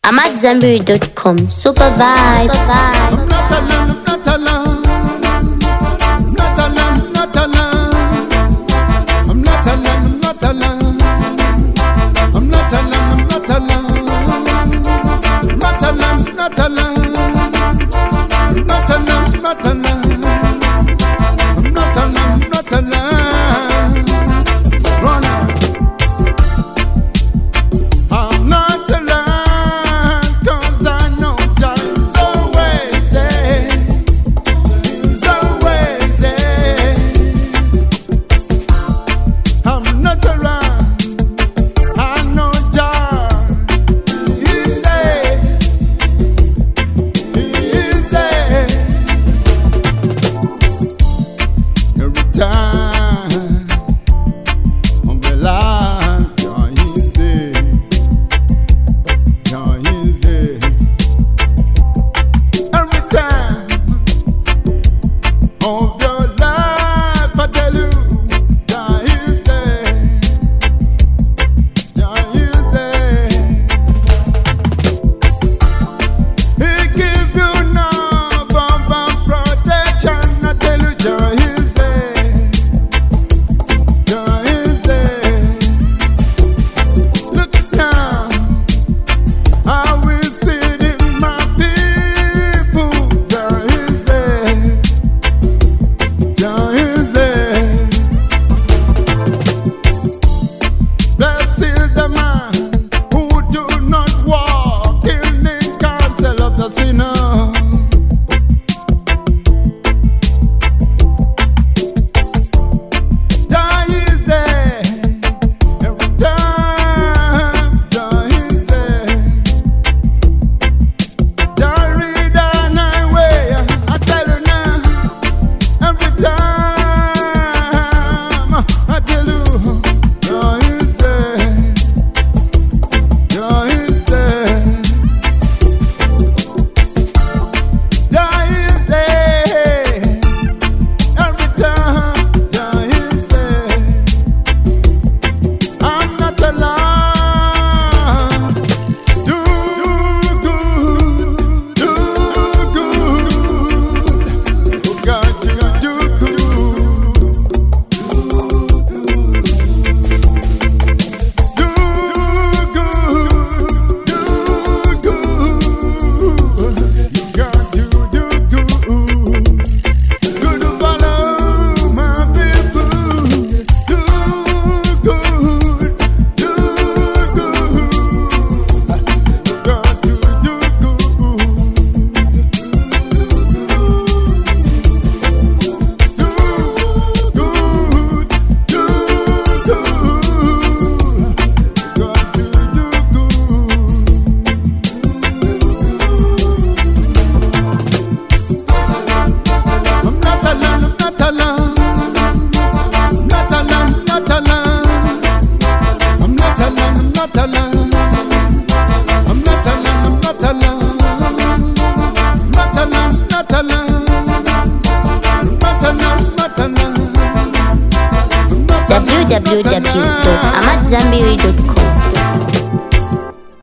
AmadZanbury.com. Super vibes. I'm not alone, I'm not alone. I'm not alone, I'm not alone. I'm not alone, I'm not alone. I'm not alone, I'm not alone. Not alone, not alone. Not alone, not alone. I'm not alone, not alone. Run. I'm not alone, 'cause I know John's always there. He's always there. I'm not alone. I know John. He's there. He is there. Every time I'm alive, John is there. John is there. Every time of your life, I tell you, John is there. John is there. He give you enough of protection. I tell you, John is there. John is there. Look now, I will feed in my people. John is there. John is there. Blessed the man who do not walk in the counsel of the sinner. John is there. Every time John is there. John read on my way. I tell you now. Every time I tell you, John is there. John is there. John is there. Every time John is there. I'm not alone. Do good, do good. Oh God, do good. Do good, do good. You got to do good. Good to follow my people. Do good, do good. Got to do good. I'm not alone, I'm not alone. Not alone, not alone. I'm not alone, I'm not alone. I'm not alone, I'm not alone. Not alone, not alone. Not alone, not alone. www.AmadZanbury.com.